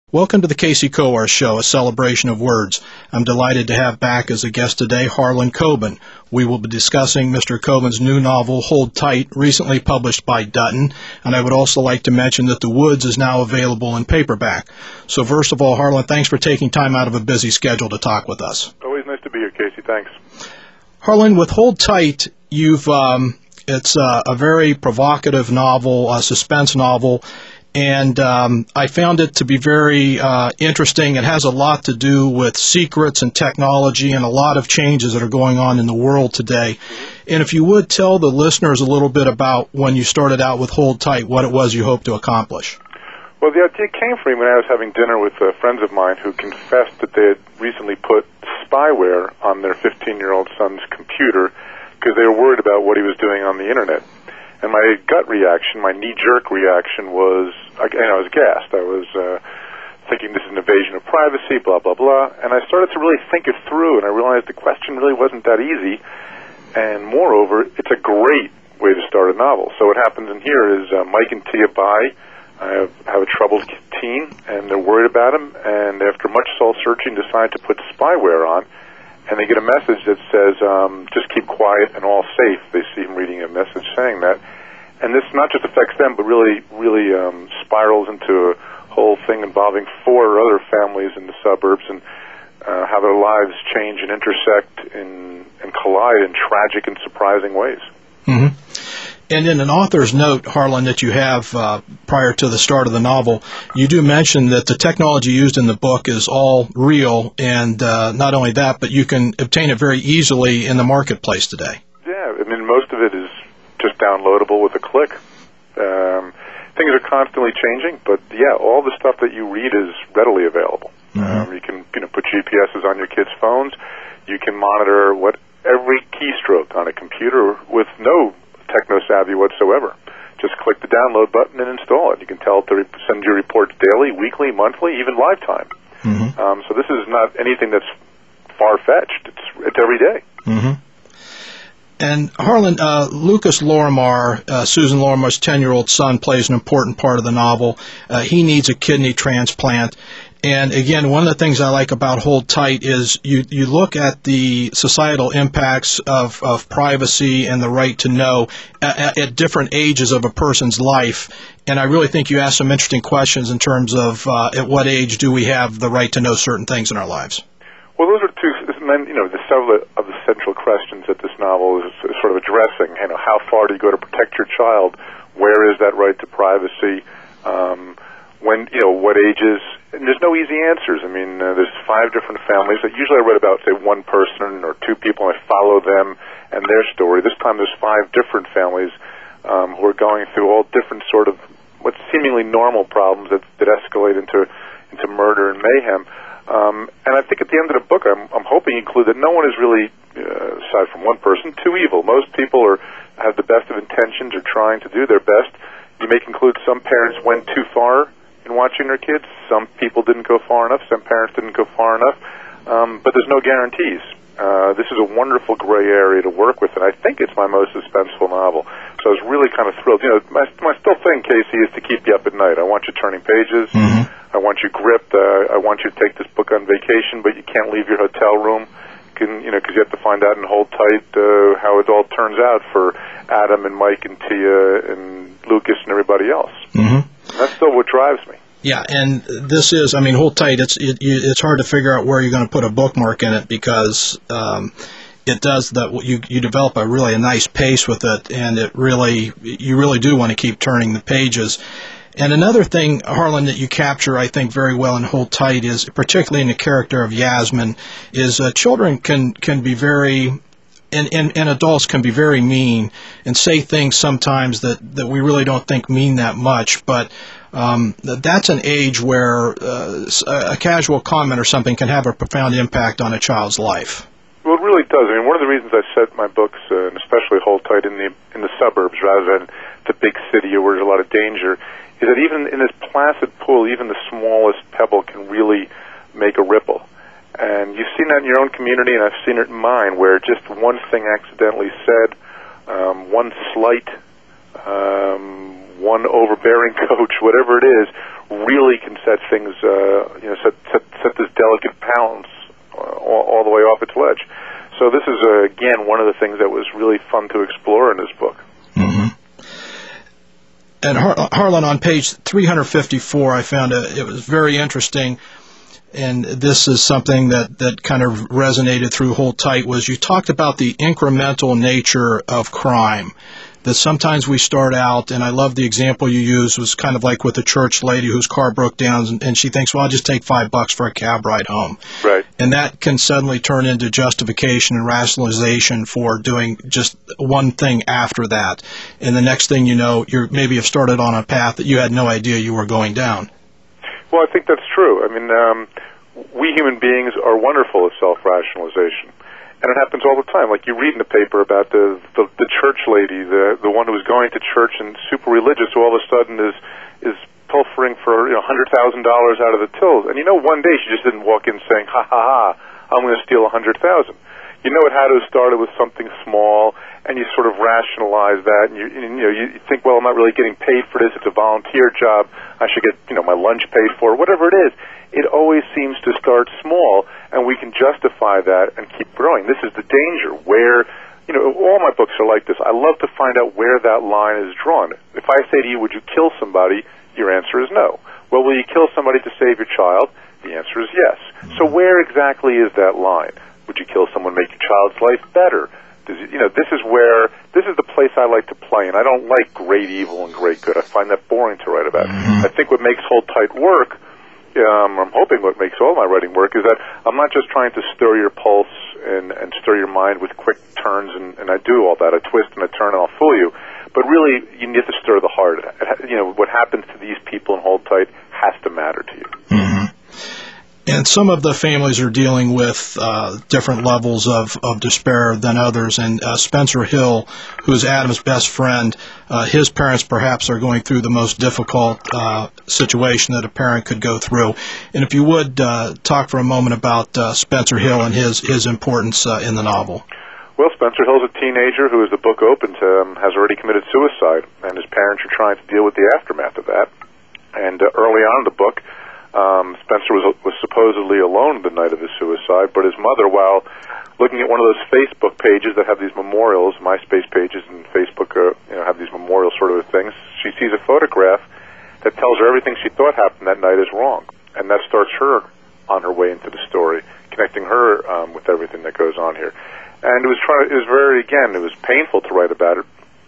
Welcome to the Casey Coar Show, a celebration of words. I'm delighted to have back as a guest today Harlan Coben. We will be discussing Mr. Coben's new novel, Hold Tight, recently published by Dutton, and I would also like to mention that The Woods is now available in paperback. So first of all, Harlan, thanks for taking time out of a busy schedule to talk with us. Always nice to be here, Casey. Thanks. Harlan, with Hold Tight, it's a very provocative novel, a suspense novel, and I found it to be very interesting. It has a lot to do with secrets and technology and a lot of changes that are going on in the world today. And if you would tell the listeners a little bit about when you started out with Hold Tight, what it was you hoped to accomplish. Well, the idea came from me when I was having dinner with friends of mine who confessed that they had recently put spyware on their 15-year-old son's computer because they were worried about what he was doing on the Internet. And my gut reaction, my knee-jerk reaction was, I was gassed. I was thinking this is an invasion of privacy, blah, blah, blah. And I started to really think it through, and I realized the question really wasn't that easy. And moreover, it's a great way to start a novel. So what happens in here is Mike and Tia Bai have a troubled teen, and they're worried about him, and after much soul-searching decide to put spyware on, and they get a message that says, just keep quiet and all safe. They see him reading a message saying that. And this not just affects them, but really spirals into a whole thing involving 4 other families in the suburbs and how their lives change and intersect and collide in tragic and surprising ways. Mm-hmm. And in an author's note, Harlan, that you have prior to the start of the novel, you do mention that the technology used in the book is all real, and not only that, but you can obtain it very easily in the marketplace today. Yeah, I mean, most of it is just downloadable with a click. Things are constantly changing, but yeah, all the stuff that you read is readily available. Mm-hmm. You can put GPSs on your kids' phones. You can monitor every keystroke on a computer with no techno-savvy whatsoever. Just click the download button and install it. You can tell it to send you reports daily, weekly, monthly, even lifetime. Mm-hmm. So this is not anything that's far-fetched. It's every day. Mm-hmm. And Harlan, Lucas Lorimar, Susan Lorimar's 10-year-old son, plays an important part of the novel. He needs a kidney transplant. And again, one of the things I like about Hold Tight is you look at the societal impacts of privacy and the right to know at different ages of a person's life. And I really think you ask some interesting questions in terms of at what age do we have the right to know certain things in our lives. Well, those are two, and then, several of the central questions that this novel is sort of addressing. How far do you go to protect your child? Where is that right to privacy? What ages? And there's no easy answers. I mean, there's 5 different families. Usually I read about, say, one person or 2 people, and I follow them and their story. This time there's 5 different families who are going through all different sort of what seemingly normal problems that escalate into murder and mayhem. And I think at the end of the book, I'm hoping to include that no one is really, aside from one person, too evil. Most people have the best of intentions, are trying to do their best. You may conclude some parents went too far in watching their kids. Some people didn't go far enough. Some parents didn't go far enough. But there's no guarantees. This is a wonderful gray area to work with, and I think it's my most suspenseful novel. So I was really kind of thrilled. My still thing, Casey, is to keep you up at night. I want you turning pages. Mm-hmm. I want you gripped. I want you to take this book on vacation, but you can't leave your hotel room. Because you have to find out and hold tight how it all turns out for Adam and Mike and Tia and Lucas and everybody else. Mm-hmm. And that's still what drives me. Yeah, and this is, Hold Tight. It's hard to figure out where you're going to put a bookmark in it because it does that. You develop a nice pace with it, and you really do want to keep turning the pages. And another thing, Harlan, that you capture, I think, very well in Hold Tight is, particularly in the character of Yasmin, is children can be very, and adults can be very mean and say things sometimes that we really don't think mean that much. But that's an age where a casual comment or something can have a profound impact on a child's life. Well, it really does. One of the reasons I set my books, and especially Hold Tight, in the suburbs rather than the big city where there's a lot of danger, is that even in this placid pool, even the smallest pebble can really make a ripple. And you've seen that in your own community, and I've seen it in mine, where just one thing accidentally said, one slight, one overbearing coach, whatever it is, really can set things, set this delicate balance all the way off its ledge. So this is, again, one of the things that was really fun to explore in this book. Mm-hmm. And Harlan, on page 354, I found it was very interesting, and this is something that kind of resonated through Hold Tight, was you talked about the incremental nature of crime. That sometimes we start out, and I love the example you used, was kind of like with a church lady whose car broke down, and she thinks, well, I'll just take $5 for a cab ride home. Right. And that can suddenly turn into justification and rationalization for doing just one thing after that. And the next thing you know, maybe have started on a path that you had no idea you were going down. Well, I think that's true. I mean, we human beings are wonderful at self-rationalization. And it happens all the time. Like you read in the paper about the church lady, the one who was going to church and super religious, who all of a sudden is pilfering for $100,000 out of the tills. And one day she just didn't walk in saying, "Ha ha ha, I'm going to steal $100,000." It had to have started with something small, and you sort of rationalize that, and you think, well, I'm not really getting paid for this. It's a volunteer job. I should get my lunch paid for, whatever it is. It always seems to start small, and we can justify that and keep growing. This is the danger where, all my books are like this. I love to find out where that line is drawn. If I say to you, would you kill somebody? Your answer is no. Well, will you kill somebody to save your child? The answer is yes. So where exactly is that line? Would you kill someone to make your child's life better? This is the place I like to play, and I don't like great evil and great good. I find that boring to write about. I think what makes Hold Tight work, I'm hoping what makes all my writing work, is that I'm not just trying to stir your pulse and stir your mind with quick turns, and I do all that. I twist and I turn and I'll fool you. But really, you need to stir the heart. What happens to these people in Hold Tight has to matter to you. Mm-hmm. And some of the families are dealing with different levels of despair than others. And Spencer Hill, who is Adam's best friend, his parents perhaps are going through the most difficult situation that a parent could go through. And if you would talk for a moment about Spencer Hill and his importance in the novel. Well, Spencer Hill's a teenager who, as the book opens, has already committed suicide, and his parents are trying to deal with the aftermath of that. And early on in the book, Spencer was supposedly alone the night of his suicide, but his mother, while looking at one of those Facebook pages that have these memorials, MySpace pages and Facebook have these memorial sort of things, she sees a photograph that tells her everything she thought happened that night is wrong. And that starts her on her way into the story, connecting her with everything that goes on here. And it was painful to write about it.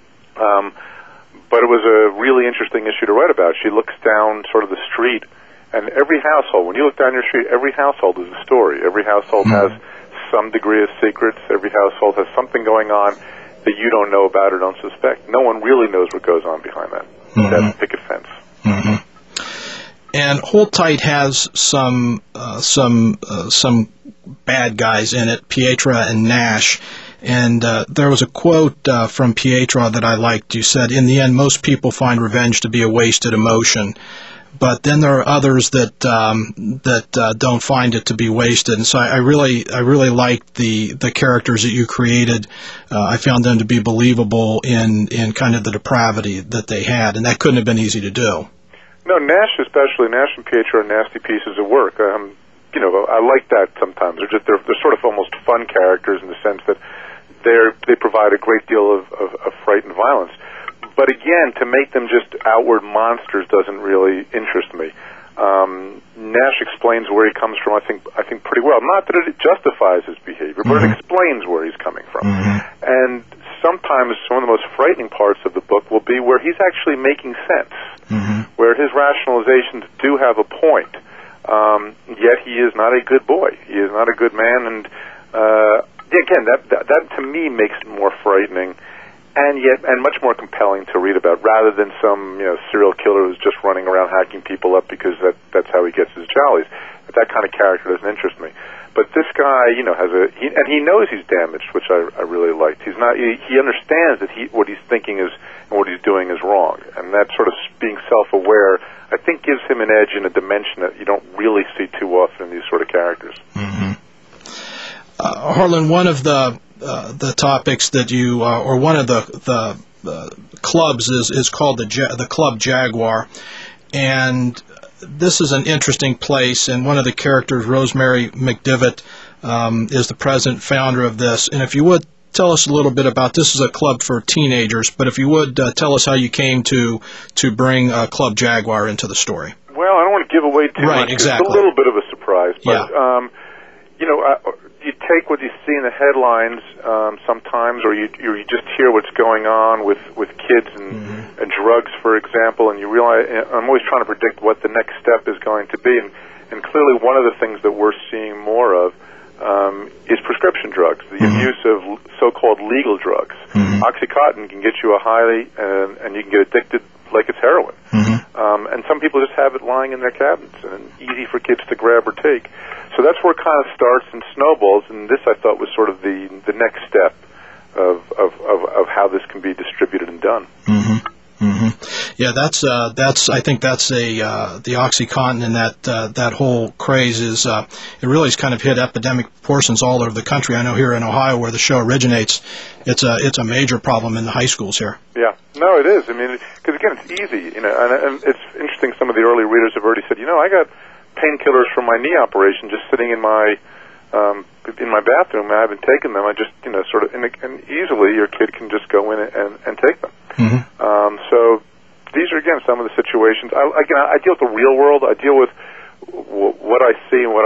But it was a really interesting issue to write about. She looks down sort of the street, and every household, when you look down your street, every household is a story. Every household has some degree of secrets. Every household has something going on that you don't know about or don't suspect. No one really knows what goes on behind that picket fence. Mm-hmm. And Hold Tight has some bad guys in it, Pietra and Nash. And there was a quote from Pietra that I liked. You said, "In the end, most people find revenge to be a wasted emotion, but then there are others that don't find it to be wasted." And so I really liked the characters that you created. I found them to be believable in kind of the depravity that they had, and that couldn't have been easy to do. No, Nash and Pietra are nasty pieces of work. I like that sometimes. They're sort of almost fun characters in the sense that they provide a great deal of fright and violence. But again, to make them just outward monsters doesn't really interest me. Nash explains where he comes from, I think pretty well. Not that it justifies his behavior, but it explains where he's coming from. And sometimes some of the most frightening parts of the book will be where he's actually making sense, where his rationalizations do have a point. Yet he is not a good boy. He is not a good man, and again, that to me makes it more frightening, and much more compelling to read about, rather than some serial killer who's just running around hacking people up because that's how he gets his jollies. That kind of character doesn't interest me. But this guy, and he knows he's damaged, which I really liked. He understands that what he's thinking is and what he's doing is wrong, and that sort of being self-aware, I think, gives him an edge in a dimension that you don't really see too often in these sort of characters. Harlan, one of the topics that you, or one of the clubs is called the Club Jaguar, and this is an interesting place, and one of the characters, Rosemary McDivitt, is the president founder of this. And if you would tell us a little bit about, this is a club for teenagers, but if you would tell us how you came to bring Club Jaguar into the story. Well, I don't want to give away too much. Exactly. It's a little bit of a surprise, but yeah. You take what you see in the headlines sometimes, or you just hear what's going on with kids and drugs, for example, and you realize, I'm always trying to predict what the next step is going to be, and clearly one of the things that we're seeing more of is prescription drugs, the use of so-called legal drugs. OxyContin can get you a highly, and you can get addicted like it's heroin. And some people just have it lying in their cabinets and easy for kids to grab or take. So that's where it kind of starts and snowballs, and this I thought was sort of the next step of how this can be distributed and done. Yeah, that's I think that's the OxyContin and that whole craze is it really has kind of hit epidemic proportions all over the country. I know here in Ohio, where the show originates, it's a major problem in the high schools here. Yeah, no, it is. I mean, because again, it's easy, and it's interesting. Some of the early readers have already said, I got painkillers from my knee operation just sitting in my bathroom. I haven't taken them. I just sort of and easily your kid can just go in and take them. So these are again some of the situations. I deal with the real world. I deal with what I see and where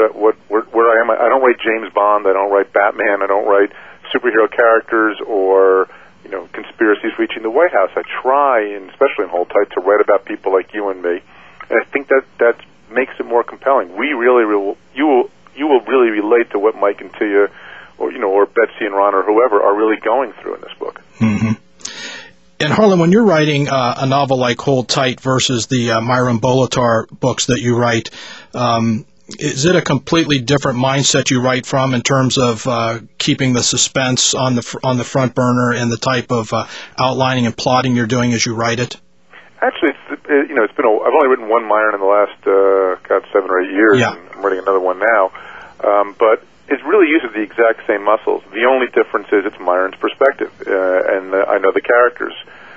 I am. I don't write James Bond. I don't write Batman. I don't write superhero characters or conspiracies reaching the White House. I try, and especially in Hold Tight, to write about people like you and me. And I think that makes it more compelling. You will really relate to what Mike and Tia, or Betsy and Ron or whoever are really going through in this book. And Harlan, when you're writing a novel like Hold Tight versus the Myron Bolitar books that you write, is it a completely different mindset you write from in terms of keeping the suspense on the front burner and the type of outlining and plotting you're doing as you write it? Actually, it's been. I've only written one Myron in the last 7 or 8 years. Yeah. And I'm writing another one now, but it really uses the exact same muscles. The only difference is it's Myron's perspective, and I know the characters.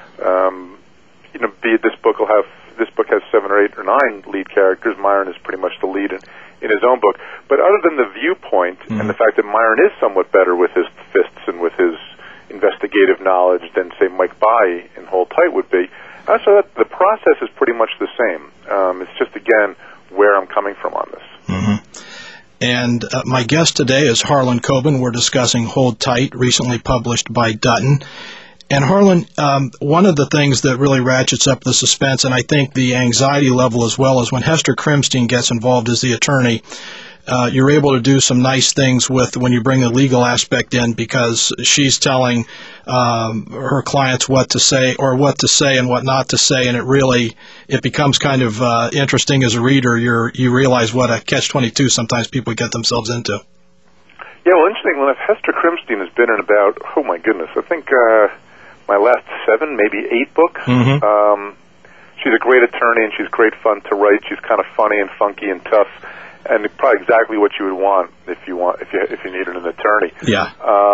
Be it this book has 7 or 8 or 9 lead characters. Myron is pretty much the lead in his own book. But other than the viewpoint and the fact that Myron is somewhat better with his fists and with his investigative knowledge than, say, Mike Bai in Hold Tight would be, so the process is pretty much the same. It's just, again, where I'm coming from on this. And my guest today is Harlan Coben. We're discussing Hold Tight, recently published by Dutton. And Harlan, one of the things that really ratchets up the suspense, and I think the anxiety level as well, is when Hester Krimstein gets involved as the attorney. You're able to do some nice things with when you bring the legal aspect in, because she's telling her clients what to say and what not to say, and it becomes kind of interesting as a reader. You realize what a catch-22 sometimes people get themselves into. Yeah, well, interesting. Well, Hester Krimstein has been in about, oh my goodness, I think my last 7, maybe 8 books. She's a great attorney, and she's great fun to write. She's kind of funny and funky and tough. And probably exactly what you would want if you needed an attorney. Yeah.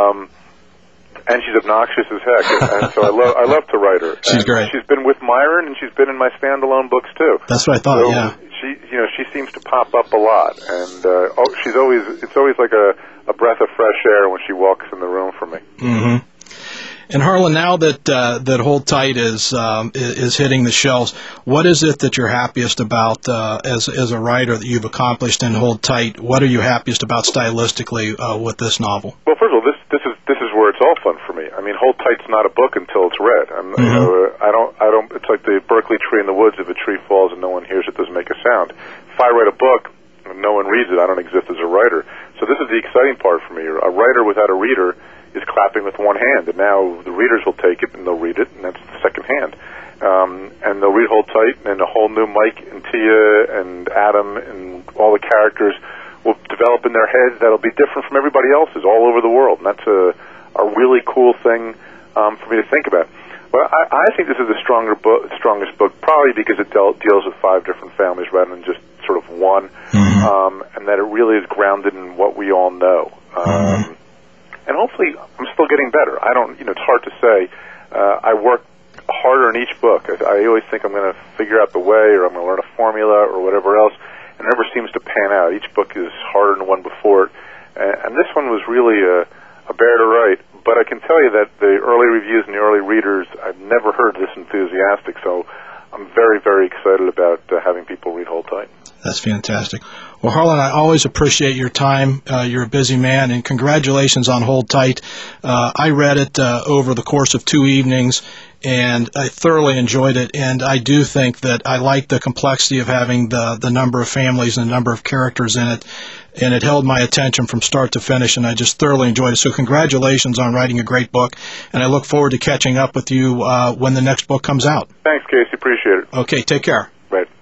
And she's obnoxious as heck, and so I love to write her. She's great. She's been with Myron, and she's been in my standalone books too. That's what I thought. So yeah. She seems to pop up a lot, and it's always like a breath of fresh air when she walks in the room for me. And Harlan, now that Hold Tight is hitting the shelves, what is it that you're happiest about as a writer that you've accomplished in Hold Tight? What are you happiest about stylistically with this novel? Well, first of all, this is where it's all fun for me. I mean, Hold Tight's not a book until it's read. I don't. It's like the Berkeley tree in the woods. If a tree falls and no one hears it, doesn't make a sound. If I write a book and no one reads it, I don't exist as a writer. So this is the exciting part for me. A writer without a reader is clapping with one hand, and now the readers will take it and they'll read it, and that's the second hand. And they'll read Hold Tight, and a whole new Mike and Tia and Adam and all the characters will develop in their heads that'll be different from everybody else's all over the world, and that's a really cool thing for me to think about. But I think this is the strongest book, probably because it deals with 5 different families rather than just sort of one, and that it really is grounded in what we all know. And hopefully, I'm still getting better. It's hard to say. I work harder in each book. I always think I'm going to figure out the way, or I'm going to learn a formula or whatever else, and it never seems to pan out. Each book is harder than the one before it, and this one was really a bear to write. But I can tell you that the early reviews and the early readers, I've never heard this enthusiastic, so I'm very, very excited about having people read Hold Tight. That's fantastic. Well, Harlan, I always appreciate your time. You're a busy man, and congratulations on Hold Tight. I read it over the course of 2 evenings, and I thoroughly enjoyed it, and I do think that I like the complexity of having the number of families and the number of characters in it, and it held my attention from start to finish, and I just thoroughly enjoyed it. So congratulations on writing a great book, and I look forward to catching up with you when the next book comes out. Thanks, Casey. Appreciate it. Okay, take care. Right.